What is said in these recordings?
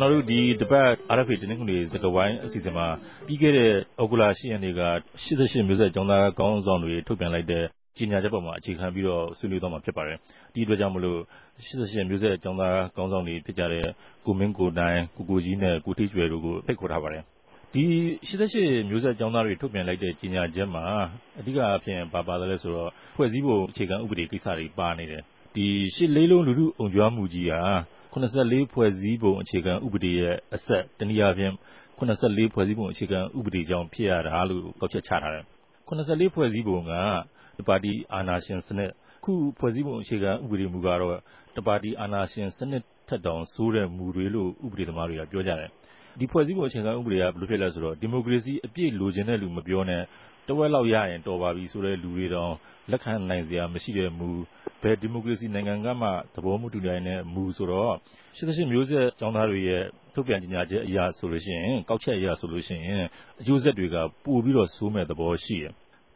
ကျွန်တော်တို့ဒီတပတ် RFA တင်းနှင်းခွန်တွေစကားဝိုင်းအစီအစဉ်မှာပြီးခဲ့တဲ့ဩဂုတ်လ10ရက်နေ့က88မျိုးဆက်ကျောင်းသားခေါင်းဆောင်တွေထုတ်ပြန်လိုက်တဲ့ကြေညာချက်ပေါ်မှာအခြေခံပြီးတော့ဆွေးနွေးသွားမှာဖြစ်ပါတယ်။ဒီအတွက်ကြောင့်မလို့88မျိုးဆက်ကျောင်းသားခေါင်းဆောင်တွေဖြစ်ကြတဲ့ကိုမင်းကိုနိုင်ကိုကိုကြီးနဲ့ကိုထိကျွယ်တို့ကိုဖိတ်ခေါ်ထားပါတယ်။ဒီ88မျိုးဆက်ကျောင်းသားတွေထုတ်ပြန်လိုက်တဲ့ကြေညာချက်မှာအဓိကအဖြစ်ပါပါတယ်လဲဆိုတော့ဖွဲ့စည်းပုံအခြေခံဥပဒေကိစ္စတွေပါနေတယ်။ဒီရှစ်လေးလုံးလူထုအုံကြွမှုကြီးဟာ84ဖွဲ့စည်းပုံအခြေခံဥပဒေရဲ့အဆက်တနည်းအားဖြင့်84ဖွဲ့စည်းပုံအခြေခံဥပဒေကြောင့်ဖြစ်ရတာလို့ကောက်ချက်ချထားတယ်84ဖွဲ့စည်းပုံကတပါတီအာဏာရှင်စနစ်ခုဖွဲ့စည်းပုံအခြေခံဥပဒေမူကတော့တပါတီအာဏာရှင်စနစ်ထက်တောင်ဆိုးတဲ့မူတွေလို့ဥပဒေသမားတွေကပြောကြတယ်ဒီဖွဲ့စည်းပုံအခြေခံဥပဒေကဘယ်လိုဖြစ်လဲဆိုတော့ဒီမိုကရေစီအပြည့်လိုချင်တဲ့လူမပြောနဲ့တဝက်လောက်ရရင်တော်ပါပြီဆိုတဲ့လူတွေတောင်လက်ခံနိုင်စရာမရှိတဲ့မူဘယ်ဒီမိုကရေစီနိုင်ငံကမှသဘောမတူနိုင်တဲ့မူဆိုတော့88မျိုးဆက်ကျောင်းသားတွေရဲ့ထုတ်ပြန်ကြေညာချက်အရာဆိုလို့ရှိရင်ကောက်ချက်အရာဆိုလို့ရှိရင်အကျိုးဆက်တွေကပိုပြီးတော့ဆိုးမဲ့သဘောရှိတယ်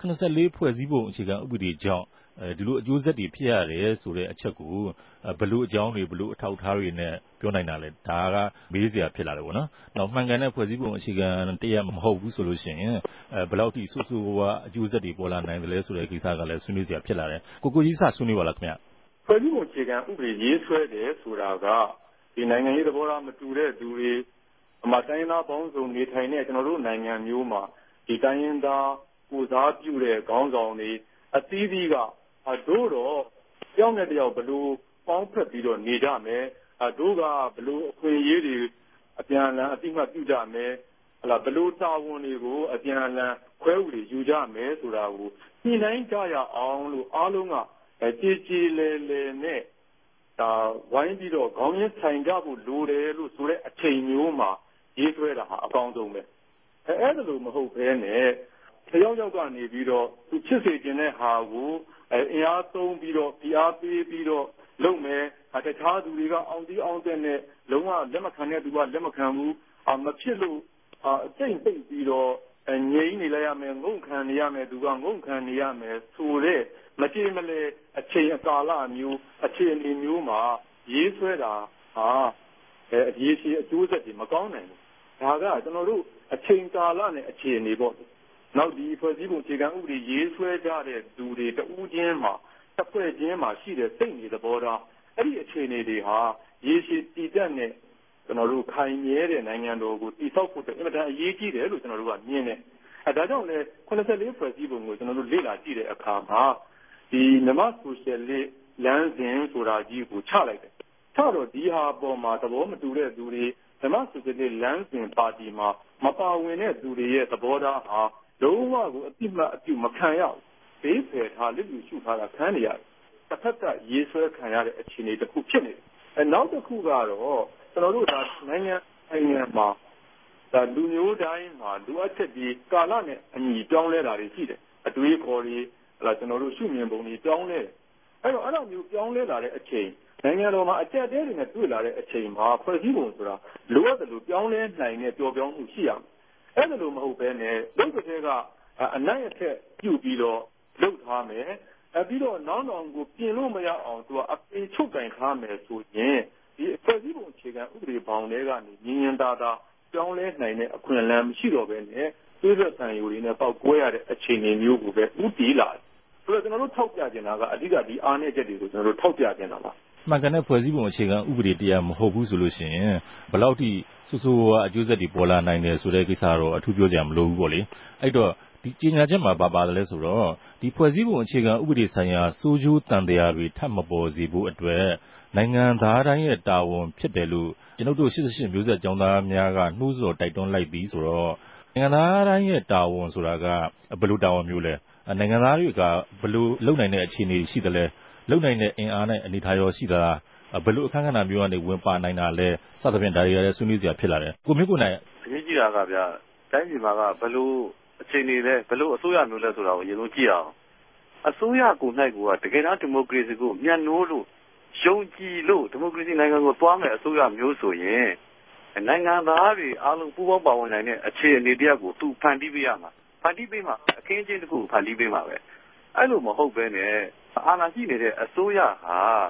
84ဖွဲ့စည်းပုံအခြေခံဥပဒေကြောင့်ဒီလိုအကျိုးဆက်တွေဖြစ်ရတယ်ဆိုတဲ့အချက်ကိုဘယ်လိုအကြောင်းတွေဘယ်လိုအထောက်အထားတွေနဲ့ပြောနိုင်တာလဲဒါကမေးစရာဖြစ်လာတယ်ပေါ့နော်။နောက်မှန်ကန်တဲ့ဖွဲ့စည်းပုံအခြေခံတရားမဟုတ်ဘူးဆိုလို့ရှိရင်ဘယ်လောက်ထိဆိုးဆိုးဝါးအကျိုးဆက်တွေပေါ်လာနိုင်တယ်လဲဆိုတဲ့ကိစ္စကလည်းဆွေးနွေးစရာဖြစ်လာတယ်။ကိုကြီးစဆွေးနွေးပါလားခင်ဗျ။ဖွဲ့စည်းပုံအခြေခံဥပဒေရေးဆွဲတယ်ဆိုတာကဒီနိုင်ငံရေးသဘောထားမတူတဲ့သူတွေအမှတိုင်းသားပေါင်းစုံနေထိုင်တဲ့ကျွန်တော်တို့နိုင်ငံမျိုးမှာဒီတိုင်းရင်းသားကိုစားပြုတဲ့ခေါင်းဆောင်တွေအသီးသီးကတို့တော့တယောက်နဲ့တယောက်ဘယ်လိုပေါင်းဖက်ပြီးတော့နေကြမယ်တို့ကဘယ်လိုအခွင့်အရေးတွေအပြန်အလှန်အတိအမှတ်ပြုကြမယ်ဘယ်လိုတာဝန်တွေကိုအပြန်အလှန်ခွဲဝေယူကြမယ်ဆိုတာကိုညှိနှိုင်းကြရအောင်လို့အားလုံးကကြည်ကြည်လည်လည်နဲ့ဝိုင်းပြီးတော့ခေါင်းရင်းဆိုင်ကြဖို့လိုတယ်လို့ဆိုတဲ့အချိန်မျိုးမှာရေးဆွဲတာဟာအကောင်းဆုံးပဲအဲ့ဒါလိုမဟုတ်ဘဲနဲ့တယောက်ယောက်ကနေပြီးတော့သူချစ်စေခြင်းတဲ့ဟာကိုအင်အားသုံးပြီးတော့ဖိအားပေးပြီးတော့လုပ်မယ်တခြားသူတွေကအောင်တီးအောင်တဲ့နဲ့လုံးဝလက်မခံတဲ့သူကလက်မခံဘူးမဖြစ်လို့စိတ်ပိတ်ပြီးတော့ငြိမ်းနေလိုက်ရမယ်ငုံခံနေရမယ်သူကငုံခံနေရမယ်ဆိုတဲ့မကြေမလဲအချိန်အကာလမျိုးအခြေအနေမျိုးမှာရေးဆွဲတာဟာအရေးကြီးအကျိုးဆက်တွေမကောင်းနိုင်ဘူးဒါကကျွန်တော်တို့အချိန်ကာလနဲ့အခြေအနေပေါ့နောက်ဒီဖွဲ့စည်းပုံအခြေခံဥပဒေရေးဆွဲကြတဲ့သူတွေတဦးချင်းမှာတစ်ဖွဲ့ချင်းမှာရှိတဲ့စိတ်နေသဘောထားအဲ့ဒီအခြေအနေတွေဟာရေရှည်တည်တတ်တဲ့ကျွန်တော်တို့ခိုင်မြဲတဲ့နိုင်ငံတော်ကိုတည်ဆောက်ဖို့အင်မတန်အရေးကြီးတယ်လို့ကျွန်တော်တို့ကမြင်တယ်ဒါကြောင့်လေ84ဖွဲ့စည်းပုံကိုကျွန်တော်တို့လေ့လာကြည့်တဲ့အခါမှာဒီမြန်မာဆိုရှယ်လစ်လမ်းစဉ်ဆိုတာကြီးကိုချလိုက်တယ်ချတော့ဒီဟာပေါ်မှာသဘောမတူတဲ့သူတွေမြန်မာဆိုရှယ်လစ်လမ်းစဉ်ပါတီမှာမပါဝင်တဲ့သူတွေရဲ့သဘောထားဟာလုံးဝကိုအတိမအပြုမခံရဘူးဘေးဖယ်ထားလစ်လူရှုထားတာခံနေရတယ်တစ်ဖက်ကရေးဆွဲခံရတဲ့အခြေအနေတစ်ခုဖြစ်နေတယ်နောက်တစ်ခုကတော့ကျွန်တော်တို့ဒါနိုင်ငံမှာဒါလူမျိုးတိုင်းမှာလူအပ်ချက်ဒီကာလနဲ့အညီပြောင်းလဲတာတွေရှိတယ်အတွေးခေါ်တွေကျွန်တော်တို့ရှုမြင်ပုံတွေပြောင်းလဲအဲ့တော့အဲ့လိုမျိုးပြောင်းလဲလာတဲ့အချိန်နိုင်ငံတော်မှာအကျက်တဲတွေနဲ့တွေ့လာတဲ့အချိန်မှာဖွဲ့စည်းပုံဆိုတာလိုအပ်တယ်လို့ပြောင်းလဲနိုင်တဲ့ပျော်ပြောင်းမှုရှိရမယ်အဲ့ဒါလိုမဟုတ်ဘဲနဲ့လုပ်တဲ့ကအနိုင်အထက်ပြုပြီးတော့လုပ်ထားမယ်ပြီးတော့နောက်ကိုပြင်လို့မရအောင်သူကအပေချုပ်ကင်ထားမယ်ဆိုရင်ဒီဖွဲ့စည်းပုံအခြေခံဥပဒေဘောင်တွေကနေညင်ညင်သာသာပြောင်းလဲနိုင်တဲ့အခွင့်အလမ်းမရှိတော့ဘဲနဲ့သွေးဆက်ဆံယူတွေနဲ့ပေါက်ကွဲရတဲ့အခြေအနေမျိုးကိုပဲဥတီးလာတယ်ဆိုတော့ကျွန်တော်တို့ထောက်ပြနေတာကအဓိကဒီအားနည်းချက်တွေကိုကျွန်တော်တို့ထောက်ပြနေတာပါမှန်ကန်တဲ့ဖွဲ့စည်းပုံအခြေခံဥပဒေတရားမဟုတ်ဘူးဆိုလို့ရှိရင်ဘယ်လောက်ထိဆိုးဆိုးဝါးအကျိုးဆက်တွေပေါ်လာနိုင်တယ်ဆိုတဲ့ကိစ္စတော့အထူးပြောကြမလို့ဘူးပေါ့လေအဲ့တော့ဒီကြေညာချက်မှာပါတယ်လဲဆိုတော့ဒီဖွဲ့စည်းပုံအခြေခံဥပဒေဆိုင်ရာစိုးကျိုးတန်တရားတွေထပ်မပေါ်စေဖို့အတွက်နိုင်ငံသားတိုင်းရဲ့တာဝန်ဖြစ်တယ်လို့ကျွန်တော်တို့88မျိုးဆက်ကျောင်းသားများကနှိုးဆော်တိုက်တွန်းလိုက်ပြီးဆိုတော့နိုင်ငံသားတိုင်းရဲ့တာဝန်ဆိုတာကဘယ်လိုတာဝန်မျိုးလဲနိုင်ငံသားတွေကဘယ်လိုလုပ်နိုင်တဲ့အခြေအနေရှိသလဲလုံနိုင်တဲ့အင်အားနဲ့အနေထားရောရှိသလားဘယ်လိုအခန်းကဏ္ဍမျိုးကနေဝင်ပါနိုင်တာလဲစသဖြင့်ဒါတွေကလည်းဆွေးနွေးစရာဖြစ်လာတယ်ကိုမင်းကိုနိုင်အရေးကြီးတာကဗျာတိုင်းပြည်မှာကဘယ်လိုအခြေအနေလဲဘယ်လိုအစိုးရမျိုးလဲဆိုတာကိုအရင်ဆုံးကြည့်အောင်အစိုးရကိုနိုင်ကတကယ်တမ်းဒီမိုကရေစီကိုမျက်နှိုးလို့ယုံကြည်လို့ဒီမိုကရေစီနိုင်ငံကိုသွားမယ်အစိုးရမျိုးဆိုရင်နိုင်ငံသားတွေအားလုံးပူးပေါင်းပါဝင်နိုင်တဲ့အခြေအနေတရက်ကိုသူဖန်တီးပေးရမှာဖန်တီးပေးမှာအခင်းအကျင်းတစ်ခုဖန်တီးပေးမှာပဲအဲ့လိုမဟုတ်ဘဲနဲ့အာဏာရှိနေတဲ့အစိုးရဟာ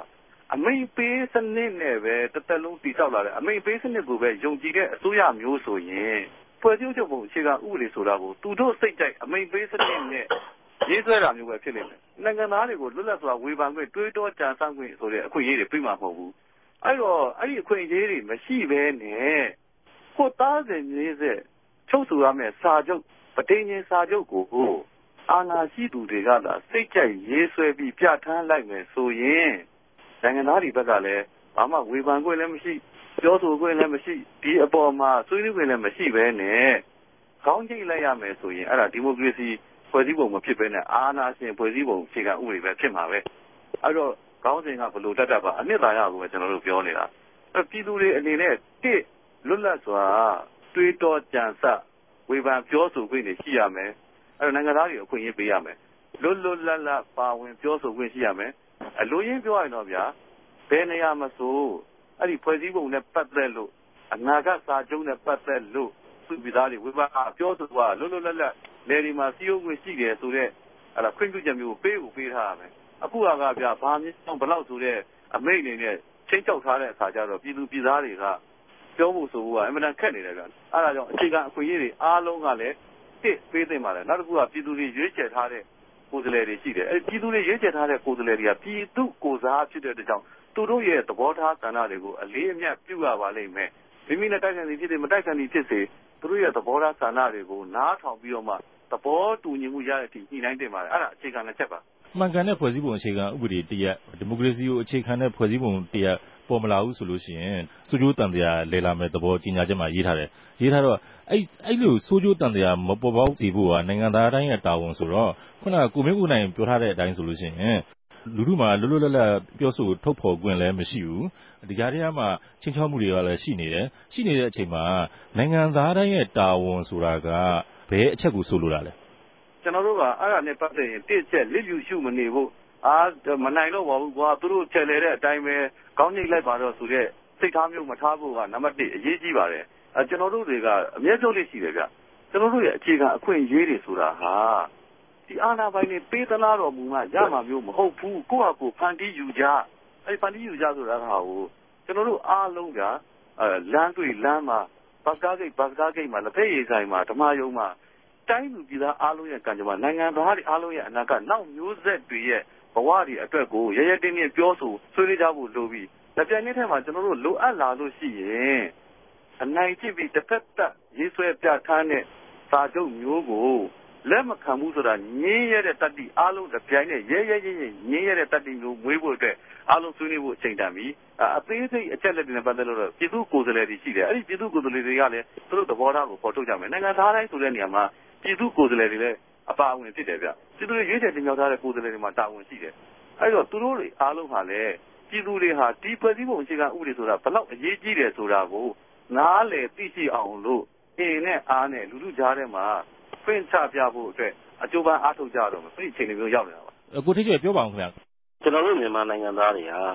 အမိန်ပေးစနစ်နဲ့ပဲတစ်သက်လုံးတည်ဆောက်လာတယ်အမိန်ပေးစနစ်ကိုပဲယုံကြည်တဲ့အစိုးရမျိုးဆိုရင်ဖွဲ့စည်းချုပ်ပုံအခြေခံဥပဒေဆိုတာကိုသူတို့စိတ်ကြိုက်အမိန်ပေးစနစ်နဲ့ရေးဆွဲတာမျိုးပဲဖြစ်နေတယ်နိုင်ငံသားတွေကိုလွတ်လပ်စွာဝေဖန်ခွင့်တွေးတောကြံစမ်းခွင့်ဆိုတဲ့အခွင့်အရေးတွေပြမှာမဟုတ်ဘူးအဲ့တော့အဲ့ဒီအခွင့်အရေးတွေမရှိဘဲနဲ့ကိုသားစဉ်မြေးဆက်ချုပ်ဆိုရမယ့်စာချုပ်ပဋိညာဉ်စာချုပ်ကိုအာဏာရှိသူတွေကသာစိတ်ကြိုက်ရေးဆွဲပြီးပြဋ္ဌာန်းလိုက်မယ်ဆိုရင်နိုင်ငံသားတွေဘက်ကလည်းဘာမှဝေဖန်ခွင့်လည်းမရှိပြောဆိုခွင့်လည်းမရှိဒီအပေါ်မှာဆွေးနွေးခွင့်လည်းမရှိဘဲနဲ့ခေါင်းကျိတ်လိုက်ရမယ်ဆိုရင်အဲ့ဒါဒီမိုကရေစီဖွဲ့စည်းပုံမဖြစ်ဘဲနဲ့အာဏာရှင်ဖွဲ့စည်းပုံအခြေခံဥပဒေပဲဖြစ်မှာပဲအဲ့တော့ခေါင်းစဉ်ကဘလို့တတ်ပါအနှစ်သာရကိုပဲကျွန်တော်တို့ပြောနေတာအဲ့ပြည်သူတွေအနေနဲ့တစ်လွတ်လပ်စွာတွေးတောကြံစဝေဖန်ပြောဆိုခွင့်တွေရှိရမယ်အဲ့တော့နိုင်ငံသားတွေအခွင့်အရေးပေးရမယ်လွတ်လပ်ပါဝင်ပြောဆိုခွင့်ရှိရမယ်အလိုရင်းပြောရင်တော့ဗျာဘယ်နေရာမှာဆိုအဲ့ဒီဖွဲ့စည်းပုံနဲ့ပတ်သက်လို့အနာဂတ်စာချုပ်နဲ့ပတ်သက်လို့သူပြည်သားတွေဝေဖန်ပြောဆိုတာလွတ်လပ်လေဒီမှာစီးရုံးခွင့်ရှိတယ်ဆိုတော့အဲ့ဒါခွင့်ပြုချက်မျိုးပေးထားရမယ်အခုကဗျာဘာမျိုးဘလောက်ဆိုတဲ့အမိန့်အနေနဲ့ချင်းချောက်ထားတဲ့အခါကျတော့ပြည်သူပြည်သားတွေကပြောဖို့ဆိုဖို့ကအမှန်တန်ခက်နေတယ်ဗျာအဲ့ဒါကြောင့်အခြေခံအခွင့်အရေးတွေအားလုံးကလည်းတစ်ပေးသိမ့်ပါလေနောက်တစ်ခုကပြည်သူတွေရွေးချယ်ထားတဲ့ကိုယ်စားလှယ်တွေရှိတယ်အဲ့ပြည်သူတွေရွေးချယ်ထားတဲ့ကိုယ်စားလှယ်တွေကပြည်သူကိုယ်စားဖြစ်တဲ့အတွက်ကြောင့်သူတို့ရဲ့သဘောထားဆန္ဒတွေကိုအလေးအမြတ်ပြုရပါလိမ့်မယ်မိမိနဲ့တိုက်ဆိုင်နေဖြစ်တယ်မတိုက်ဆိုင်နေဖြစ်စေသူတို့ရဲ့သဘောထားဆန္ဒတွေကိုနားထောင်ပြီးတော့မှသဘောတူညီမှုရတဲ့အထိညှိနှိုင်းတင်ပါတယ်အဲ့ဒါအခြေခံတစ်ချက်ပါမှန်ကန်တဲ့ဖွဲ့စည်းပုံအခြေခံဥပဒေတရက်ဒီမိုကရေစီကိုအခြေခံတဲ့ဖွဲ့စည်းပုံတရက်ပေါ်မလာဘူးဆိုလို့ရှိရင်စိုးကျိုးတန်တရားလဲလာမဲ့သဘောကြီးညာချက်မှာရေးထားတော့အဲ့လိုစိုးကျိုးတန်တရားမပေါ်ပေါက်စေဖို့ကနိုင်ငံသားတိုင်းရဲ့တာဝန်ဆိုတော့ခုနကကိုမင်းကိုနိုင်ပြောထားတဲ့အတိုင်းဆိုလို့ရှိရင်လူထုမှာလွတ်လပ်ပြောဆိုထုတ်ဖော်ခွင့်လည်းမရှိဘူးဒီကြားထဲမှာချင်းချောက်မှုတွေကလည်းရှိနေတဲ့အချိန်မှာနိုင်ငံသားတိုင်းရဲ့တာဝန်ဆိုတာကဘယ်အချက်ကိုဆိုလိုတာလဲကျွန်တော်တို့ကအဲ့ဒါနဲ့ပတ်သက်ရင်တစ်ချက်လစ်ယူရှုမနေဖို့မနိုင်တော့ပါဘူးကွာသူတို့ချက်လေတဲ့အတိုင်းပဲကောင်းညိတ်လိုက်ပါတော့ဆိုတဲ့စိတ်ထားမျိုးမထားဖို့ကနံပါတ်1အရေးကြီးပါတယ်ကျွန်တော်တို့တွေကအမြဲပြောလို့ရှိတယ်ဗျကျွန်တော်တို့ရဲ့အခြေခံအခွင့်အရေးတွေဆိုတာဟာဒီအာဏာပိုင်တွေပေးသလားတော်မူမှရမှာမျိုးမဟုတ်ဘူးကိုယ့်ဟာကိုယ်ဖန်တီးယူကြအဲ့ဖန်တီးယူကြဆိုတာဟာကိုကျွန်တော်တို့အားလုံးကလမ်းတွေ့လမ်းမှာဘတ်ကားဂိတ်မှာလက်ဖက်ရည်ဆိုင်မှာဓမ္မယုံမှာတိုင်းလူပြည်သားအားလုံးရဲ့ကံကြမ္မာနိုင်ငံသားတွေအားလုံးရဲ့အနာဂတ်နောက်မျိုးဆက်တွေရဲ့ဘဝတွေအတွက်ကိုရရတင်းတင်းပြောဆိုဆွေးနွေးကြဖို့လိုပြီးလက်ပြိုင်နေတဲ့မှာကျွန်တော်တို့လိုအပ်လာလို့ရှိရင်အနိုင်ကျင့်ပြီးတစ်ဖက်သက်ရေးဆွဲပြဋ္ဌာန်းတဲ့စာချုပ်မျိုးကိုလက်မခံဘူးဆိုတာငင်းရတဲ့တတိအားလုံးတစ်ပြိုင်နဲ့ရဲငင်းရတဲ့တတိမျိုးမွေးဖို့အတွက်အားလုံးဆွေးနွေးဖို့အချိန်တန်ပြီအသေးစိတ်အချက်လက်တွေနဲ့ပတ်သက်လို့ပြည်သူကိုယ်စားလှယ်တွေရှိတယ်အဲ့ဒီပြည်သူကိုယ်စားလှယ်တွေကလည်းသူတို့သဘောထားကိုပေါ်ထုတ်ကြမယ်နိုင်ငံသားတိုင်းဆိုတဲ့နေရာမှာပြည်သူကိုယ်စားလှယ်တွေလည်းအပါအဝင်ဖြစ်တယ်ဗျပြည်သူတွေရွေးချယ်တင်မြှောက်ထားတဲ့ကိုယ်စားလှယ်တွေမှာတာဝန်ရှိတယ်အဲ့တော့သူတို့တွေအားလုံးဟာလည်းပြည်သူတွေဟာဒီဖွဲ့စည်းပုံအခြေခံဥပဒေဆိုတာဘလောက်အရေးကြီးတယ်ဆိုတာကိုနားလည်သိရှိအောင်လို့အင်းနဲ့အားနဲ့လူထုကြားထဲမှာဖွင့်ချပြဖို့အတွက်အကျိုးပန်းအားထုတ်ကြတော့မယ်ဒီအချိန်မျိုးရောက်နေတာပါကိုထိတ်ကျပြောပါအောင်ခင်ဗျာကျွန်တော်တို့မြန်မာနိုင်ငံသားတွေဟာ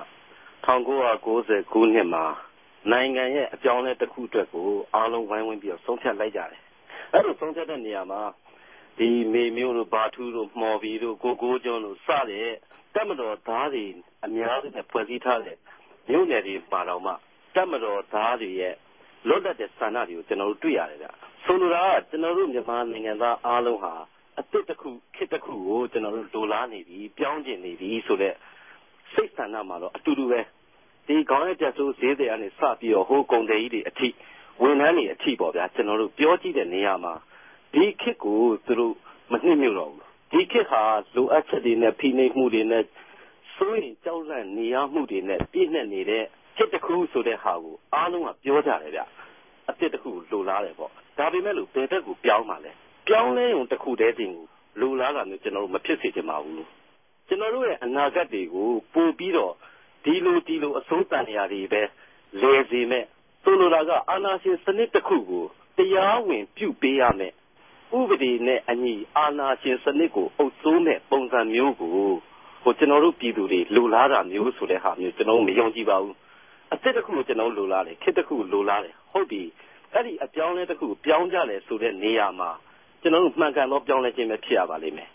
1990ခုနှစ်မှာနိုင်ငံရဲ့အပြောင်းအလဲတစ်ခုအတွက်ကိုအားလုံးဝိုင်းဝန်းပြီးတော့ဆုံးဖြတ်လိုက်ကြတယ်အဲ့လိုဆုံးဖြတ်တဲ့နေရာမှာဒီမေမျိုးတို့ဘာထူးတို့မှော်ဘီတို့ကိုကျွန်းတို့စတဲ့တပ်မတော်သားတွေအများစုနဲ့ဖွဲ့စည်းထားတဲ့မြို့နယ်တွေပါတော့မှတပ်မတော်သားတွေရဲ့လွတ်လပ်တဲ့ဆန္ဒတွေကိုကျွန်တော်တို့တွေ့ရတယ်ဗျဆိုလိုတာကကျွန်တော်တို့မြန်မာနိုင်ငံသားအားလုံးဟာအသစ်တစ်ခုခေတ်တစ်ခုကိုကျွန်တော်တို့လိုလားနေပြီပြောင်းကျင်နေပြီဆိုတဲ့စိတ်ဆန္ဒမှာတော့အတူတူပဲဒီခေါင်းရပြဆိုးဈေးတွေကနေစပြီးတော့ဟိုကုန်တယ်ကြီးတွေအထိဝန်ထမ်းတွေအထိပေါ့ဗျာကျွန်တော်တို့ပြောကြည့်တဲ့နေရာမှာဒီခေတ်ကိုသူတို့မနှိမ့်မြုပ်တော့ဘူးဒီခေတ်ဟာလိုအပ်ချက်တွေနဲ့ဖိနှိပ်မှုတွေနဲ့စိုးရင်ကြောက်လန့်နေရမှုတွေနဲ့ပြည့်နှက်နေတဲ့ခေတ်တစ်ခုဆိုတဲ့ဟာကိုအားလုံးကပြောကြတယ်ဗျအသစ်တစ်ခုလိုလားတယ်ပေါ့ဒါပေမဲ့လို့ဘယ်ဘက်ကိုပြောင်းမှာလဲပြောင်းလဲုံတစ်ခုတည်းတင်ကိုလိုလားတာမျိုးကျွန်တော်တို့မဖြစ်စေချင်ပါဘူးကျွန်တော်တို့ရဲ့အနာဂတ်တွေကိုပို့ပြီးတော့ဒီလိုအစိုးတန်ရာတွေပဲလဲစေမဲ့ဆိုလိုတာကအာဏာရှင်စနစ်တစ်ခုကိုတရားဝင်ပြုပေးရမယ်ဥပဒေနဲ့အညီအာဏာရှင်စနစ်ကိုအုပ်စိုးမဲ့ပုံစံမျိုးကိုကျွန်တော်တို့ပြည်သူတွေလိုလားတာမျိုးဆိုတဲ့ဟာမျိုးကျွန်တော်မယုံကြည်ပါဘူးအစ်တစ်ခုကိုကျွန်တော်လိုလားတယ်ခေတ်တစ်ခုကိုလိုလားတယ်ဟုတ်ပြီအဲ့ဒီအပြောင်းလဲတစ်ခုပြောင်းကြတယ်ဆိုတဲ့နေရာမှာကျွန်တော်တို့မှန်ကန်သောပြောင်းလဲခြင်းပဲဖြစ်ရပါလိမ့်မယ်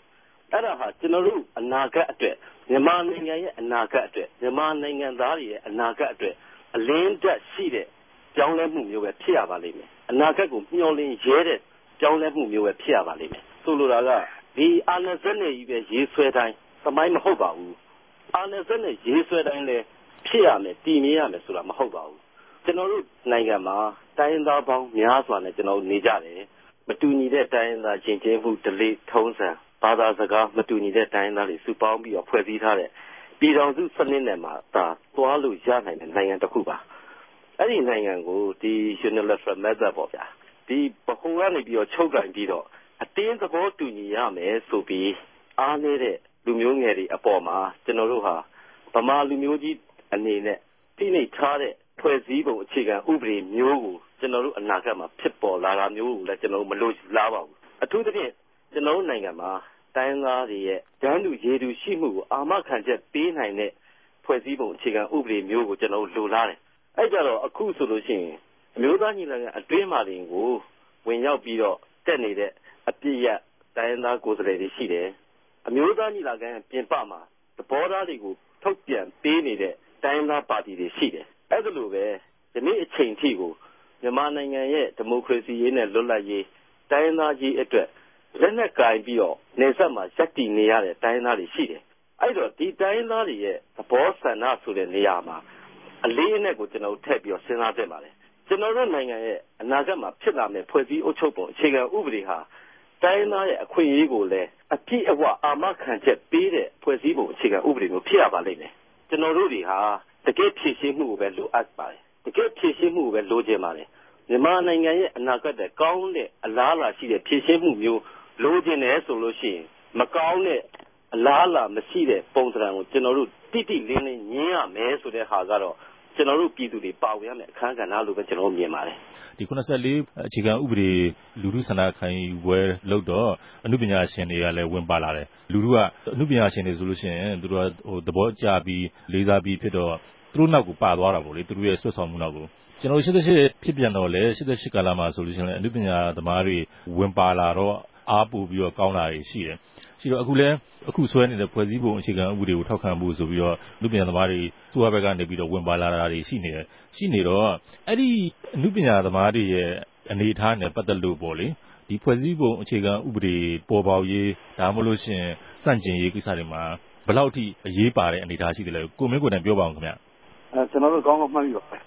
အဲ့ဒါဟာကျွန်တော်တို့အနာဂတ်အတွက်မြန်မာနိုင်ငံရဲ့အနာဂတ်အတွက်မြန်မာနိုင်ငံသားတွေရဲ့အနာဂတ်အတွက်အလင်းတက်ရှိတဲ့ပြောင်းလဲမှုမျိုးပဲဖြစ်ရပါလိမ့်မယ်အနာဂတ်ကိုမျှော်လင့်ရဲတဲ့ပြောင်းလဲမှုမျိုးပဲဖြစ်ရပါလိမ့်မယ်ဆိုလိုတာကဒီအာဏာစနစ်ကြီးပဲရေးဆွဲတိုင်းသမိုင်းမဟုတ်ပါဘူးအာဏာစနစ်ရေးဆွဲတိုင်းလည်းဖြစ်ရမယ်တည်မြဲရမယ်ဆိုတာမဟုတ်ပါဘူးကျွန်တော်တို့နိုင်ငံမှာတိုင်းသားပေါင်းများစွာနဲ့ကျွန်တော်တို့နေကြတယ်မတူညီတဲ့တိုင်းသားချင်းချင်းမှုဒလိထုံးစံဘာသာစကားမတူညီတဲ့တိုင်းသားတွေစုပေါင်းပြီးတော့ဖွဲ့စည်းထားတဲ့ပြည်ထောင်စုစနစ်နဲ့မှာဒါသွားလို့ရနိုင်တဲ့နိုင်ငံတစ်ခုပါအဲ့ဒီနိုင်ငံကိုဒီ unilateral method ပေါ့ဗျာဒီဘဟုကနေပြီးတော့ချုပ်ကင်ပြီးတော့အတင်းသဘောတူညီရမယ်ဆိုပြီးအားနေတဲ့လူမျိုးငယ်တွေအပေါ်မှာကျွန်တော်တို့ဟာဗမာလူမျိုးကြီးအနေနဲ့တိနေထားတဲ့ဖွဲ့စည်းပုံအခြေခံဥပဒေမျိုးကိုကျွန်တော်တို့အနာဂတ်မှာဖြစ်ပေါ်လာတာမျိုးကိုလည်းကျွန်တော်တို့မလို့လားပါဘူးအထူးသဖြင့်ကျွန်တော်တို့နိုင်ငံမှာတိုင်းသားတွေရဲ့ဓာတ်တူရေတူရှိမှုကိုအာမခံချက်ပေးနိုင်တဲ့ဖွဲ့စည်းပုံအခြေခံဥပဒေမျိုးကိုကျွန်တော်တို့လိုလားတယ်အဲ့ကြတော့အခုဆိုလို့ရှိရင်အမျိုးသားညီလာခံအတွင်းမှာတင်ကိုဝင်ရောက်ပြီးတော့တက်နေတဲ့အပြည့်ရတိုင်းသားကိုယ်စားလှယ်တွေရှိတယ်အမျိုးသားညီလာခံပြင်ပမှာသဘောထားတွေကိုထုတ်ပြန်ပေးနေတဲ့တိုင်းသားပါတီတွေရှိတယ်အဲ့ဒါလိုပဲဒီနေ့အချိန်ထိကိုမြန်မာနိုင်ငံရဲ့ဒီမိုကရေစီရေးနဲ့လွတ်လပ်ရေးတိုင်းသားရေးအတွက်လက်နက်ကင်ပြီးတော့နေဆက်မှာရပ်တည်နေရတဲ့တိုင်းသားတွေရှိတယ်အဲ့တော့ဒီတိုင်းသားတွေရဲ့သဘောဆန္ဒဆိုတဲ့နေရာမှာအလေးအနက်ကိုကျွန်တော်တို့ထည့်ပြီးတော့စဉ်းစားသင့်ပါတယ်ကျွန်တော်တို့နိုင်ငံရဲ့အနာဂတ်မှာဖြစ်လာမယ့်ဖွဲ့စည်းအုပ်ချုပ်ပုံအခြေခံဥပဒေဟာတိုင်းသားရဲ့အခွင့်အရေးကိုလည်းအပြည့်အဝအာမခံချက်ပေးတဲ့ဖွဲ့စည်းပုံအခြေခံဥပဒေမျိုးဖြစ်ရပါလိမ့်မယ်ကျွန်တော်တို့တွေဟာတကယ်ဖြည့်ရှင်းမှုကိုပဲလိုအပ်ပါတယ်တကယ်ဖြည့်ရှင်းမှုကိုပဲလိုချင်ပါတယ်မြန်မာနိုင်ငံရဲ့အနာဂတ်တဲ့ကောင်းတဲ့အလားအလာရှိတဲ့ဖြည့်ရှင်းမှုမျိုးလိုချင်တယ်ဆိုလို့ရှိရင်မကောင်းတဲ့အလားအလာမရှိတဲ့ပုံစံကိုကျွန်တော်တို့တိတိလင်းလင်းညင်းရမယ်ဆိုတဲ့ဟာကတော့ကျွန်တော်တို့ပြည်သူတွေပါဝင်ရမယ့်အခမ်းကဏ္ဍလိုပဲကျွန်တော်မြင်ပါတယ်ဒီ94အခြေခံဥပဒေလူထုဆန္ဒခံယူပွဲလုပ်တော့အမှုပညာရှင်တွေကလည်းဝင်ပါလာတယ်လူထုကအမှုပညာရှင်တွေဆိုလို့ရှိရင်သူတို့ကသဘောကျပြီးလေးစားပြီးဖြစ်တော့သူတို့နောက်ကိုပါသွားတာပေါ့လေသူတို့ရဲ့ဆွတ်ဆောင်မှုနောက်ကိုကျွန်တော်88ဖြစ်ပြန်တော့လေ88ကာလမှာဆိုလို့ရှိရင်အမှုပညာသမားတွေဝင်ပါလာတော့အားပို့ပြီးတော့ကောင်းလာတွေရှိတယ်ရှိတော့အခုဆွဲနေတဲ့ဖွဲ့စည်းပုံအခြေခံဥပဒေကိုထောက်ခံဖို့ဆိုပြီးတော့လူပညာသမားတွေသူ့ဘက်ကနေပြီးတော့ဝင်ပါလာတာတွေရှိနေတယ်ရှိနေတော့အဲ့ဒီအမှုပညာသမားတွေရဲ့အနေအထားနဲ့ပတ်သက်လို့ပေါ့လေဒီဖွဲ့စည်းပုံအခြေခံဥပဒေပေါ်ပေါက်ရေးဒါမှမဟုတ်ရှင်စန့်ကျင်ရေးကိစ္စတွေမှာဘယ်လောက်ထိအရေးပါတဲ့အနေအထားရှိတယ်လဲကိုမင်းကိုယ်တိုင်ပြောပါအောင်ခင်ဗျကျွန်တော်တို့ကောင်းကောင်းမှတ်ပြီးပါမယ်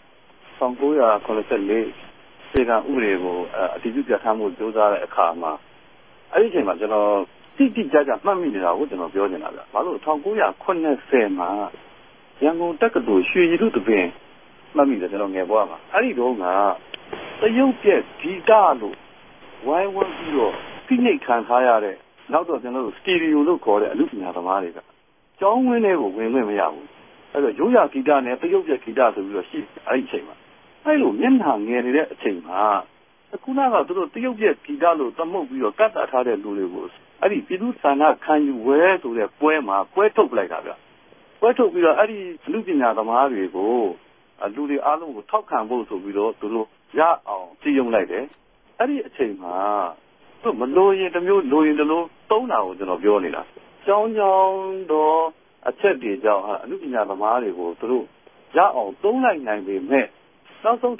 1984အခြေခံဥပဒေကိုအတည်ပြုပြဋ္ဌာန်းမှုကြိုးစားတဲ့အခါမှာအဲ့ဒီအချိန်မှာကျွန်တော်တိတိကျကျမှတ်မိနေတာကိုကျွန်တော်ပြောနေတာဗျ။ဘာလို့1980မှာရန်ကုန်တက္ကသိုလ်ရွှေရည်တုသဖြင့်မှတ်မိတယ်ကျွန်တော်ငယ်ဘဝမှာအဲ့ဒီတော့ကတရုတ်ပြက်ဂီတလို့ဝိုင်းဝန်းပြီးတော့ဖိနှိပ်ခံထားရတဲ့နောက်တော့ကျွန်တော်တို့စတီရီယိုလို့ခေါ်တဲ့အမှုပညာသမားတွေကကျောင်းဝင်းတွေကိုဝင်ခွင့်မရဘူး။အဲ့တော့ရိုးရာဂီတနဲ့တရုတ်ပြက်ဂီတဆိုပြီးတော့ရှိအဲ့ဒီအချိန်မှာအဲ့လိုမျက်နှာငယ်နေတဲ့အချိန်မှာခုနကသူတို့တရုတ်ပြက်ဂီတလို့သမုတ်ပြီးတော့ကတ်တာထားတဲ့လူတွေကိုအဲ့ဒီပြည်သူ့ဆန္ဒခံယူဝဲဆိုတဲ့ပွဲမှာပွဲထုတ်လိုက်တာဗျပွဲထုတ်ပြီးတော့အဲ့ဒီလူပညာသမားတွေကိုလူတွေအားလုံးကိုထောက်ခံဖို့ဆိုပြီးတော့သူတို့ရအောင်စည်းရုံးလိုက်တယ်အဲ့ဒီအချိန်မှာသူမလို့ရင်တစ်မျိုးလိုရင်တစ်လို့သုံးတာကိုကျွန်တော်ပြောနေတာကြောင်းတော့အချက်တွေကြောင့်အလူပညာသမားတွေကိုသူတို့ရအောင်သုံးလိုက်နိုင်ပေမဲ့နောက်ဆုံး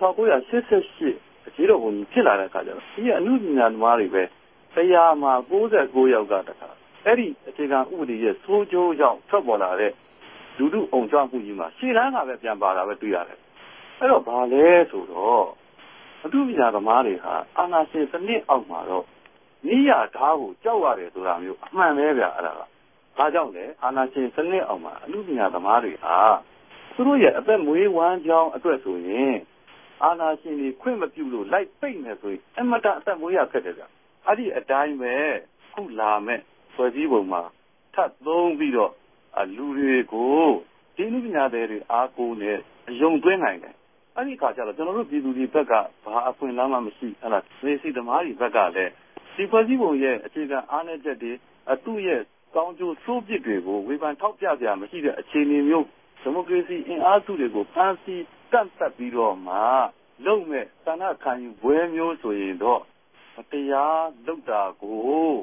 1988အခြေတော်ပုံဖြစ်လာတဲ့အခါကျတော့ဒီအမှုပညာသမားတွေပဲ100မှာ99ယောက်ကတခါအဲ့ဒီအခြေခံဥပဒေရဲ့စိုးကျိုးကြောင့်ထွက်ပေါ်လာတဲ့လူထုအုံကြွမှုကြီးမှာရှေ့တန်းကပဲပြန်ပါတာပဲတွေ့ရတယ်အဲ့တော့ဘာလဲဆိုတော့အမှုပညာသမားတွေဟာအာဏာရှင်စနစ်အောက်မှာတော့နိယာထားကိုကြောက်ရတယ်ဆိုတာမျိုးအမှန်ပဲဗျအဲ့ဒါကဘာကြောင့်လဲအာဏာရှင်စနစ်အောက်မှာအမှုပညာသမားတွေဟာသူတို့ရဲ့အသက်မွေးဝမ်းကြောင်းအတွက်ဆိုရင်အာဏာရှင်တွေခွင့်မပြုလို့လိုက်ပိတ်နေဆိုရင်အမတအသက်မွေးရခက်တယ်ဗျအဲ့ဒီအတိုင်းပဲခုလာမဲ့ဖွဲ့စည်းပုံမှာထပ်သုံးပြီးတော့လူတွေကိုဒီလူပညာတွေအားကိုးနဲ့အယုံသွင်းနိုင်တယ်အဲ့ဒီခါကျတော့ကျွန်တော်တို့ပြည်သူတွေဘက်ကဘာအခွင့်အလမ်းမှမရှိအဲ့ဒါသေစီသမားတွေဘက်ကလည်းဒီဖွဲ့စည်းပုံရဲ့အခြေခံအားနည်းချက်တွေသူ့ရဲ့ကောင်းကျိုးဆိုးပြစ်တွေကိုဝေဖန်ထောက်ပြကြမရှိတဲ့အခြေအနေမျိုးဒီမိုကရေစီအင်အားစုတွေကိုဖန်ဆီးကန့်သတ်ပြီးတော့မှလုံမဲ့ဆန္ဒခံယူပွဲမျိုးဆိုရင်တော့တရားလုပ်တာကို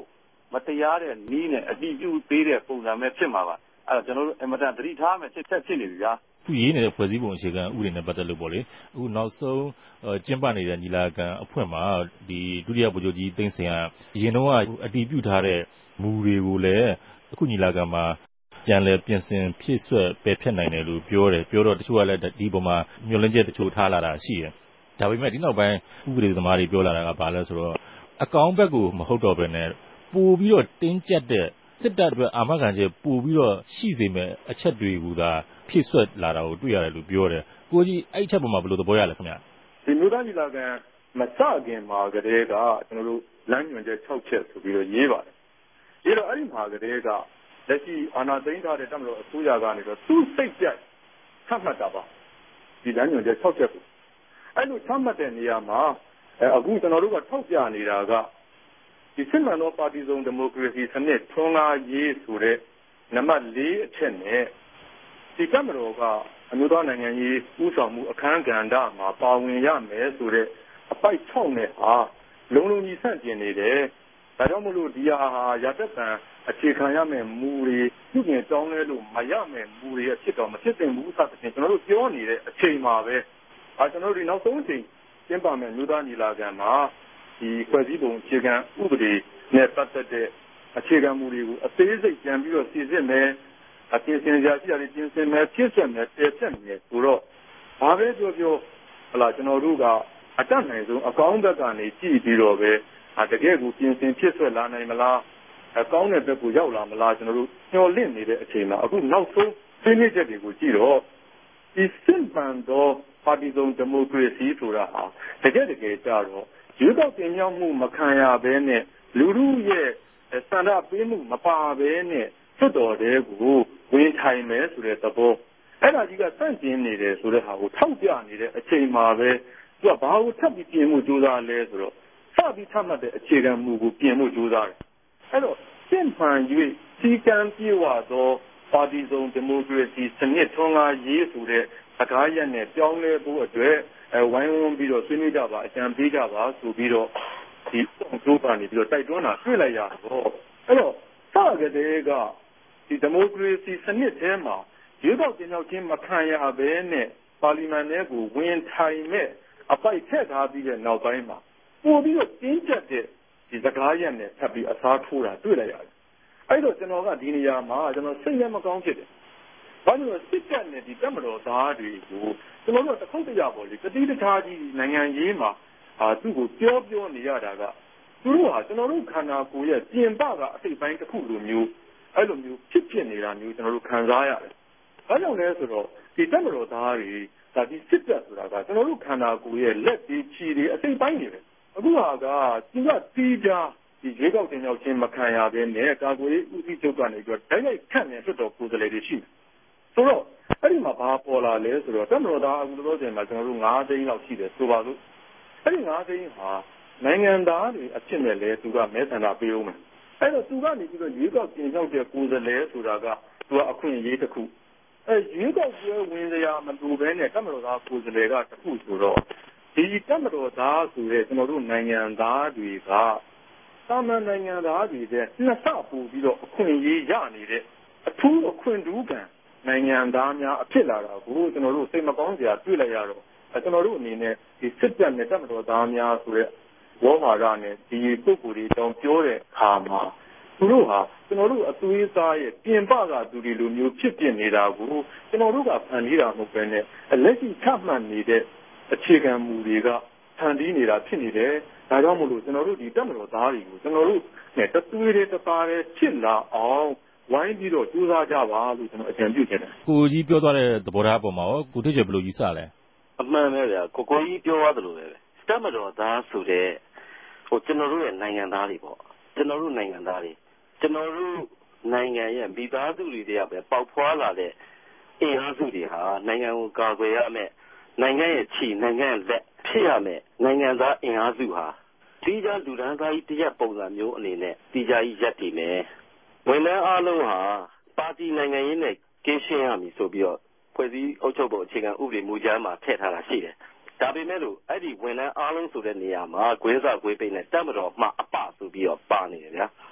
မတရားတဲ့နည်းနဲ့အတိပြုပေးတဲ့ပုံစံပဲဖြစ်မှာပါအဲ့တော့ကျွန်တော်တို့အင်မတန်သတိထားမယ်ဖြစ်နေပြီဗျာသူရေးနေတဲ့ဖွဲ့စည်းပုံအခြေခံဥပဒေနဲ့ပတ်သက်လို့ပေါ့လေအခုနောက်ဆုံးကျင်းပနေတဲ့ညီလာခံအဖွဲ့မှာဒီဒုတိယဗိုလ်ချုပ်ကြီးသိန်းစိန်ကအရင်တော့အတည်ပြုထားတဲ့မူတွေကိုလည်းအခုညီလာခံမှာပြန်လည်ပြင်ဆင်ဖြည့်ဆွက်ပယ်ဖျက်နိုင်တယ်လို့ပြောတော့တချို့ကလည်းဒီပုံမှာမျှော်လင့်ချက်တချို့ထားလာတာရှိတယ်ဒါပေမဲ့ဒီနောက်ပိုင်းဥပဒေသမားတွေပြောလာတာကဘာလဲဆိုတော့အကောင်ဘက်ကိုမဟုတ်တော့ဘဲနဲ့ပို့ပြီးတော့တင်းကျပ်တဲ့စစ်တပ်အတွက်အာမခံချက်ပို့ပြီးတော့ရှိစေမဲ့အချက်တွေကိုသာဖြည့်ဆွက်လာတာကိုတွေ့ရတယ်လို့ပြောတယ်ကိုကြီးအဲ့ချက်ပေါ်မှာဘယ်လိုသဘောရလဲခင်ဗျဒီမျိုးသားညီလာခံမစခင်မှာကတည်းကကျွန်တော်တို့လမ်းညွှန်ချက်6ချက်ဆိုပြီးတော့ရေးပါတယ်ရေးတော့အဲ့ဒီမှာကတည်းကလက်ရှိအာဏာသိမ်းထားတဲ့တပ်မတော်အစိုးရကနေတော့သူ့စိတ်ကြိုက်ချမှတ်တာပါဒီလမ်းညွှန်ချက်6ချက်ကိုအဲ့လိုချမှတ်တဲ့နေရာမှာအခုကျွန်တော်တို့ကထောက်ပြနေတာကဒီစစ်မှန်သောပါတီစုံဒီမိုကရေစီစနစ်ထွန်းကားရေးဆိုတဲ့နံပါတ်4အချက်နဲ့ဒီတပ်မတော်ကအမျိုးသားနိုင်ငံရေးဥဆောင်မှုအခမ်းကဏ္ဍမှာပါဝင်ရမယ်ဆိုတဲ့အပိုက်6နဲ့လုံကြီးဆန့်ကျင်နေတယ်ဒါကြောင့်မလို့ဒီဟာရသက်တံအခြေခံရမယ်မူတွေပြုပြင်တောင်းလဲလို့မရမယ်မူတွေအဖြစ်တော့မဖြစ်သင့်ဘူးစသဖြင့်ကျွန်တော်တို့ပြောနေတဲ့အချိန်မှာပဲကျွန်တော်တို့ဒီနောက်ဆုံးအချိန်ကျင်းပမယ်မြို့သားညီလာခံမှာဒီဖွဲ့စည်းပုံအခြေခံဥပဒေနဲ့ပတ်သက်တဲ့အခြေခံမူတွေကိုအသေးစိတ်ပြန်ပြီးတော့စီစစ်မယ်အပြင်ဆင်ကြရှိရတယ်ပြင်ဆင်မယ်ဖြစ်ဆက်မယ်တည်ဆက်မယ်ဆိုတော့ဘာပဲပြောဟလာကျွန်တော်တို့ကအတတ်နိုင်ဆုံးအကောင်းဘက်ကနေကြည့်ပြီးတော့ပဲတကယ်ကိုပြင်ဆင်ဖြစ်ဆွဲလာနိုင်မလားအကောင်းတဲ့ဘက်ကိုရောက်လာမလားကျွန်တော်တို့ညှော်လင့်နေတဲ့အချိန်မှာအခုနောက်ဆုံးသိနေချက်တွေကိုကြည့်တော့ဒီစစ်မှန်သောပါတီစုံဒီမိုကရေစီဆိုတာဟာတကယ်ကြတော့ရွေးကောက်တင်မြှောက်မှုမခံရဘဲနဲ့လူထုရဲ့စန္ဒပေးမှုမပါဘဲနဲ့စွတ်တော်တဲ့ကိုဝင်ထိုင်မယ်ဆိုတဲ့သဘောအဲ့ဒါကြီးကစန့်ကျင်နေတယ်ဆိုတဲ့ဟာကိုထောက်ပြနေတဲ့အချိန်မှာပဲသူကဘာကိုထပ်ပြီးပြင်မှုကြိုးစားလဲဆိုတော့စပြီးထပ်မှတ်တဲ့အခြေခံမူကိုပြင်မှုကြိုးစားတယ်အဲ့တော့စစ်မှန်၍စီကံပြေဝသောပါတီစုံဒီမိုကရေစီစနစ်ထွန်းကားရေးဆိုတဲ့စကားရက်နဲ့ပြောင်းလဲဖို့အတွက်ဝိုင်းဝန်းပြီးတော့ဆွေးနွေးကြပါအကြံပေးကြပါဆိုပြီးတော့ဒီပုံစိုးကနေပြီးတော့တိုက်တွန်းတာတွေ့လိုက်ရတော့အဲ့တော့စကတည်းကဒီဒီမိုကရေစီစနစ်ထဲမှာရွေးကောက်တင်မြှောက်ခြင်းမခံရဘဲနဲ့ပါလီမန်ထဲကိုဝင်ထိုင်မဲ့အပိုက်ထက်ထားပြီးတဲ့နောက်ပိုင်းမှာပို့ပြီးတော့တင်းကျပ်တဲ့ဒီစကားရက်နဲ့ထပ်ပြီးအစားထိုးတာတွေ့လိုက်ရတယ်အဲ့တော့ကျွန်တော်ကဒီနေရာမှာကျွန်တော်စိတ်လည်းမကောင်းဖြစ်တယ်ဘာလို့လဲစစ်တပ်နဲ့ဒီတပ်မတော်သားတွေကိုကျွန်တော်တို့တခုတ်တရပေါ့လေတတိတခြားကြီးနိုင်ငံရေးမှာသူ့ကိုပြောနေရတာကသူတို့ဟာကျွန်တော်တို့ခန္ဓာကိုယ်ရဲ့ပြင်ပကအစိတ်ပိုင်းတစ်ခုလိုမျိုးအဲ့လိုမျိုးဖြစ်နေတာမျိုးကျွန်တော်တို့ခံစားရတယ်။ဘာကြောင့်လဲဆိုတော့ဒီတပ်မတော်သားတွေဒီစစ်တပ်ဆိုတာကကျွန်တော်တို့ခန္ဓာကိုယ်ရဲ့လက်တွေခြေတွေအစိတ်ပိုင်းတွေပဲ။အခုဟာကသူကတီးကြဒီရေကောက်တင်ရောက်ခြင်းမခံရဘဲနဲ့ကာကွယ်ရေးဦးစီးချုပ်ကနေပြီးတော့တိုက်ရိုက်ခန့်နေလွှတ်တော်ကိုယ်စားလှယ်တွေရှိတယ်။ဆိုတော့အဲ့ဒီမှာဘာပေါ်လာလဲဆိုတော့တပ်မတော်သားအခုလိုဆိုရင်ကျွန်တော်တို့9သိန်းလောက်ရှိတယ်ဆိုပါစို့အဲ့ဒီ9သိန်းဟာနိုင်ငံသားတွေအဖြစ်နဲ့လဲသူကမဲဆန္ဒပေးအောင်မယ်အဲ့တော့သူကနေပြီးတော့ရွေးကောက်တင်ရောက်တဲ့ကိုယ်စားလှယ်ဆိုတာကသူကအခွင့်အရေးတစ်ခုရွေးကောက်ပွဲဝင်စရာမလိုဘဲနဲ့တပ်မတော်သားကိုယ်စားလှယ်ကတစ်ခုဆိုတော့ဒီတပ်မတော်သားဆိုတဲ့ကျွန်တော်တို့နိုင်ငံသားတွေကသာမန်နိုင်ငံသားတွေတဲ့နှစ်ဆပို့ပြီးတော့အခွင့်အရေးရနေတဲ့အထူးအခွင့်အရေးကနိုင်ငံသားများအဖြစ်လာတာကိုကျွန်တော်တို့စိတ်မကောင်းစရာတွေ့လိုက်ရတော့ကျွန်တော်တို့အနေနဲ့ဒီစစ်တပ်နဲ့တပ်မတော်သားများဆိုတဲ့ဝေါ်ဟာရနဲ့ဒီပုဂ္ဂိုလ်တွေတောင်ပြောတဲ့အခါမှာသူတို့ဟာကျွန်တော်တို့အသွေးသားရဲ့ပြင်ပကသူတွေလိုမျိုးဖြစ်ပြနေတာကိုကျွန်တော်တို့ကဖန်တီးတာမဟုတ်ဘဲနဲ့လက်ရှိချမှတ်နေတဲ့အခြေခံမူတွေကဖန်တီးနေတာဖြစ်နေတယ်ဒါကြောင့်မို့လို့ကျွန်တော်တို့ဒီတပ်မတော်သားတွေကိုကျွန်တော်တို့နဲ့တသွေးတသားတည်းဖြစ်လာအောင်ဝိုင်းပြီးတော့ကြိုးစားကြပါလို့ကျွန်တော်အကြံပြုချင်တယ်ကိုကြီးပြောသွားတဲ့သဘောထားပေါ်မှာရောကိုထွေးချယ်ဘယ်လိုယူဆလဲအမှန်ပဲဗျာကိုကြီးပြောသွားသလိုပဲတပ်မတော်သားဆိုတဲ့ကျွန်တော်တို့ရဲ့နိုင်ငံသားတွေပေါ့ကျွန်တော်တို့နိုင်ငံသားတွေကျွန်တော်တို့နိုင်ငံရဲ့မိသားစုတွေတည်းပဲပေါက်ဖွာလာတဲ့အင်အားစုတွေဟာနိုင်ငံကိုကာကွယ်ရမယ်နိုင်ငံရဲ့ချီနိုင်ငံရဲ့လက်ဖြစ်ရမယ်နိုင်ငံသားအင်အားစုဟာဒီကြလူဒန်းသားကြီးတရက်ပုံစံမျိုးအနေနဲ့ဒီကြကြီးရက်တည်မယ်ဝန်ထမ်းအားလုံးဟာပါတီနိုင်ငံရေးနဲ့ကင်းရှင်းရမည်ဆိုပြီးတော့ဖွဲ့စည်းအုပ်ချုပ်ပုံအခြေခံဥပဒေမူကြမ်းမှာထည့်ထားတာရှိတယ်ဒါပေမဲ့လို့အဲ့ဒီဝန်ထမ်းအားလုံးဆိုတဲ့နေရာမှာဂွင်းစာဂွေးပိတ်နဲ့တပ်မတော်မှအပဆိုပြီးတော့ပါနေတယ်ဗျာ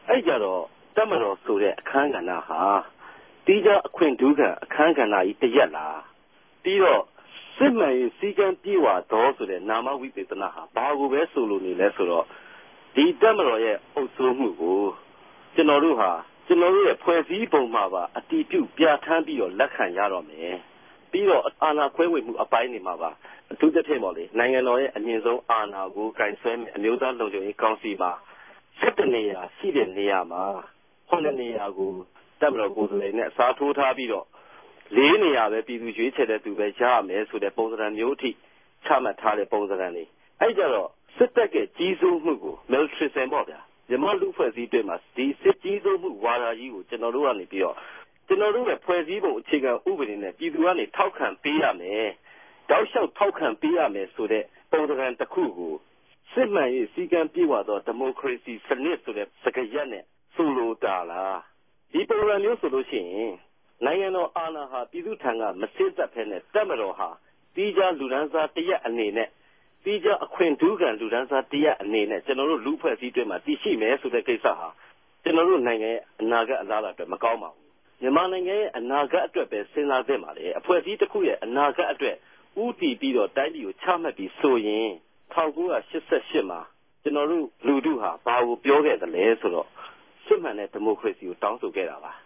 အဲ့ကြတော့တက်မတော်ဆိုတဲ့အခန်းကဏ္ဍဟာတီးခြားအခွင့်ထူးခံအခန်းကဏ္ဍကြီးတစ်ရက်လားပြီးတော့စစ်မှန်ရေးစည်းကမ်းပြေဝသောဆိုတဲ့နာမဝိသေသနဟာဘာကိုပဲဆိုလိုနေလဲဆိုတော့ဒီတက်မတော်ရဲ့အုပ်စိုးမှုကိုကျွန်တော်တို့ရဲ့ဖွဲ့စည်းပုံမှာပါအတည်ပြုပြဋ္ဌာန်းပြီးတော့လက်ခံရတော့မယ်ပြီးတော့အာဏာခွဲဝေမှုအပိုင်းတွေမှာပါအထူးသဖြင့်ပေါ့လေနိုင်ငံတော်ရဲ့အမြင့်ဆုံးအာဏာကိုကင်ဆယ်မဲ့အမျိုးသားလုံခြုံရေးကောင်စီမှာ7နေရာရှိတဲ့နေရာမှာ9နေရာကိုတက်မတော်ကိုယ်စားလှယ်နဲ့အစားထိုးထားပြီးတော့4နေရာပဲပြည်သူရွေးချယ်တဲ့သူပဲရမယ်ဆိုတဲ့ပုံစံမျိုးအထိချမှတ်ထားတဲ့ပုံစံတွေအဲ့ကြတော့စစ်တပ်ရဲ့ကြီးစိုးမှုကို militarism ပေါ့ဗျာမြန်မာလူဖွဲ့စည်းတွေမှာဒီစစ်ကြီးစိုးမှုဝါဒကြီးကိုကျွန်တော်တို့ကနေပြီးတော့ကျွန်တော်တို့ရဲ့ဖွဲ့စည်းပုံအခြေခံဥပဒေနဲ့ပြည်သူကနေထောက်ခံပေးရမယ်တောက်လျှောက်ထောက်ခံပေးရမယ်ဆိုတဲ့ပုံစံတစ်ခုကိုစစ်မှန်ရေးစည်းကမ်းပြေဝသောဒီမိုကရေစီစနစ်ဆိုတဲ့စကားရပ်နဲ့ဆိုလိုတာလားဒီပုံစံမျိုးဆိုလို့ရှိရင်နိုင်ငံတော်အာဏာဟာပြည်သူထံကမဆင်းသက်ဘဲနဲ့တပ်မတော်ဟာတီးခြားလူဒန်းစားတရက်အနေနဲ့တီးခြားအခွင့်ထူးခံလူဒန်းစားတရက်အနေနဲ့ကျွန်တော်တို့လူဖွဲ့စည်းတွေမှာတည်ရှိမယ်ဆိုတဲ့ကိစ္စဟာကျွန်တော်တို့နိုင်ငံရဲ့အနာဂတ်အလားအလာအတွက်မကောင်းပါဘူးမြန်မာနိုင်ငံရဲ့အနာဂတ်အတွက်ပဲစဉ်းစားသင့်ပါလေအဖွဲ့အစည်းတစ်ခုရဲ့အနာဂတ်အတွက်ဦးတည်ပြီးတော့တိုင်းပြည်ကိုချမှတ်ပြီးဆိုရင်1988မှာကျွန်တော်တို့လူထုဟာဘာကိုပြောခဲ့သလဲဆိုတော့စစ်မှန်တဲ့ဒီမိုကရေစီကိုတောင်းဆိုခဲ့တာပါ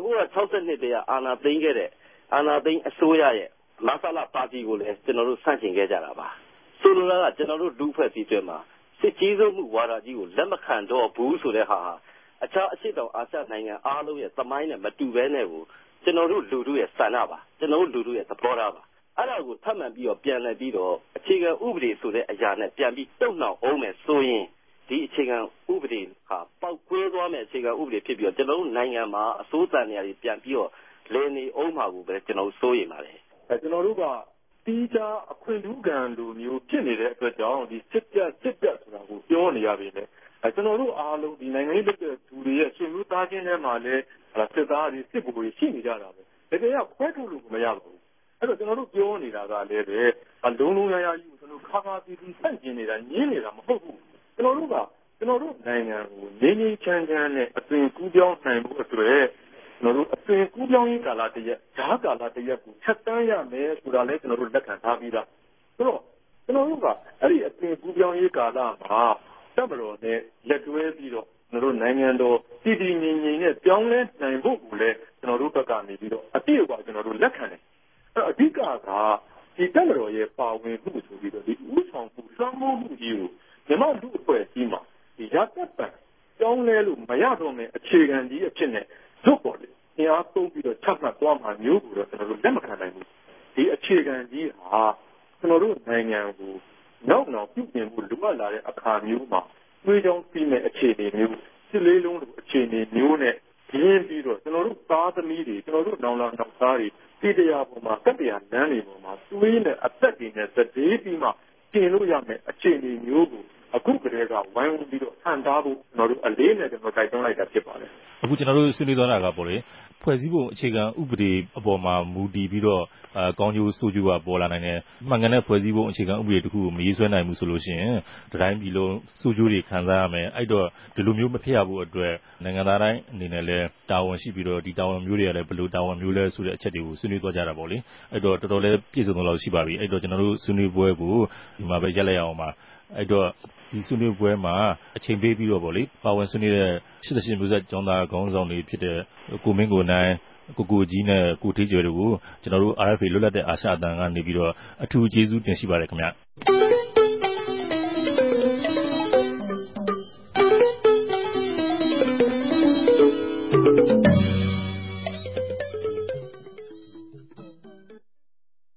1962တရားအာဏာသိမ်းခဲ့တဲ့အာဏာသိမ်းအစိုးရရဲ့မဆလာပါတီကိုလည်းကျွန်တော်တို့ဆန့်ကျင်ခဲ့ကြတာပါဆိုလိုတာကကျွန်တော်တို့လူဖွဲ့စည်းတွေမှာစစ်ကြီးစိုးမှုဝါဒကြီးကိုလက်မခံတော့ဘူးဆိုတဲ့ဟာအခြားအရှိတောင်အာရှနိုင်ငံအားလုံးရဲ့သမိုင်းနဲ့မတူဘဲနဲ့ကိုကျွန်တော်တို့လူထုရဲ့ဆန္ဒပါကျွန်တော်တို့လူထုရဲ့သဘောထားပါအဲ့ဒါကိုထပ်မံပြီးတော့ပြန်လည်ပြီးတော့အခြေခံဥပဒေဆိုတဲ့အရာနဲ့ပြန်ပြီးတုံ့နှောင်အောင်မယ်ဆိုရင်ဒီအခြေခံဥပဒေဟာပေါက်ကွဲသွားမယ်အခြေခံဥပဒေဖြစ်ပြီးတော့ကျွန်တော်တို့နိုင်ငံမှာအစိုးရနေရာတွေပြန်ပြီးတော့လည်နေအောင်မှာကိုပဲကျွန်တော်စိုးရိမ်ပါတယ်ကျွန်တော်တို့ကတီးခြားအခွင့်ထူးခံလိုမျိုးဖြစ်နေတဲ့အတွက်ကြောင့်ဒီစစ်ပြတ်ဆိုတာကိုပြောနေရပြီလေကျွန်တော်တို့အားလုံးဒီနိုင်ငံရေးလုပ်တဲ့သူတွေရဲ့ဆွေမျိုးသားချင်းတွေမှာလည်းစစ်သားတွေစစ်ဗိုလ်တွေရှိနေကြတာပဲတကယ်ကခွဲထုတ်လို့မရပါဘူးအဲ့တော့ကျွန်တော်တို့ပြောနေတာကလည်းပဲလုံးလုံးရရကြီးကိုကျွန်တော်ခါခါတီးတီးဆန့်ကျင်နေတာညင်းနေတာမဟုတ်ဘူးကျွန်တော်တို့နိုင်ငံကိုငြိမ်းငြိမ်းချမ်းချမ်းနဲ့အသွင်ကူးပြောင်းနိုင်မှုအတွက်ကျွန်တော်တို့အသွင်ကူးပြောင်းရေးကာလတစ်ရက်ဓာတ်ကာလတစ်ရက်ကိုဖြတ်တန်းရမယ်ဆိုတာလည်းကျွန်တော်တို့လက်ခံထားပြီးသားဆိုတော့ကျွန်တော်တို့ကအဲ့ဒီအသွင်ကူးပြောင်းရေးကာလမှာတပ်မတော်နဲ့လက်တွဲပြီးတော့ကျွန်တော်တို့နိုင်ငံတော်တည်တည်ငြိမ်ငြိမ်နဲ့ပြောင်းလဲနိုင်ဖို့ကိုလည်းကျွန်တော်တို့ဘက်ကနေပြီးတော့အပြည့်အဝကျွန်တော်တို့လက်ခံတယ်အဲ့အဓိကကဒီတပ်မတော်ရဲ့ပါဝင်မှုဆိုပြီးတော့ဒီဥဆောင်မှုလွှမ်းမိုးမှုကြီးကိုမြန်မာလူအဖွဲ့အစည်းမှာဒီရသက်ပံပြောင်းလဲလို့မရတော့မယ့်အခြေခံကြီးအဖြစ်နဲ့ဇွတ်ပေါ်လေအင်အားသုံးပြီးတော့ချမှတ်သွားမှာမျိုးကိုတော့ကျွန်တော်တို့လက်မခံနိုင်ဘူးဒီအခြေခံကြီးဟာကျွန်တော်တို့နိုင်ငံကိုနောက်ပြုပြင်ဖို့လိုအပ်လာတဲ့အခါမျိုးမှာတွေးကြောင်းပြီးမဲ့အခြေအနေမျိုးစစ်လေးလုံးလိုအခြေအနေမျိုးနဲ့ရင်းပြီးတော့ကျွန်တော်တို့သားသမီးတွေကျွန်တော်တို့နောင်လာနောက်သားတွေတိတရားပေါ်မှာကတ္တရားလမ်းတွေပေါ်မှာသွေးနဲ့အသက်တွေနဲ့သတိပြီးမှကျင်လို့ရမယ်အခြေအနေမျိုးကိုအခုကတည်းကဝိုင်းဝန်းပြီးတော့ဟန်တားဖို့ကျွန်တော်တို့အလေးနဲ့ကျွန်တော်တိုက်တွန်းလိုက်တာဖြစ်ပါတယ်အခုကျွန်တော်တို့ဆွေးနွေးသွားတာကပေါ့လေဖွဲ့စည်းပုံအခြေခံဥပဒေအပေါ်မှာမူတည်ပြီးတော့ကောင်းကျိုးဆိုးကျိုးကပေါ်လာနိုင်တယ်မှန်ကန်တဲ့ဖွဲ့စည်းပုံအခြေခံဥပဒေတစ်ခုကိုမရေးဆွဲနိုင်ဘူးဆိုလို့ရှိရင်တိုင်းပြည်လုံးဆိုးကျိုးတွေခံစားရမယ်အဲ့တော့ဒီလိုမျိုးမဖြစ်ရဖို့အတွက်နိုင်ငံသားတိုင်းအနေနဲ့လည်းတာဝန်ရှိပြီးတော့ဒီတာဝန်မျိုးတွေကလည်းဘယ်လိုတာဝန်မျိုးလဲဆိုတဲ့အချက်တွေကိုဆွေးနွေးသွားကြတာပေါ့လေအဲ့တော့တော်တော်လေးပြည့်စုံတော့ရှိပါပြီအဲ့တော့ကျွန်တော်တို့ဆွေးနွေးပွဲကိုဒီမှာပဲရက်လိုက်အောင်ပါအဲ့တော့ဒီဆွေးနွေးပွဲမှာအချိန်ပေးပြီးတော့ပေါ့လေပါဝင်ဆွေးနွေးတဲ့88မျိုးဆက်ကျောင်းသားခေါင်းဆောင်တွေဖြစ်တဲ့ကိုမင်းကိုနိုင်ကိုကြီးနဲ့ကိုထေးကျော်တို့ကိုကျွန်တော်တို့ RFA လွတ်လပ်တဲ့အာရှအသံကနေပြီးတော့အထူးကျေးဇူးတင်ရှိပါတယ်ခင်ဗျ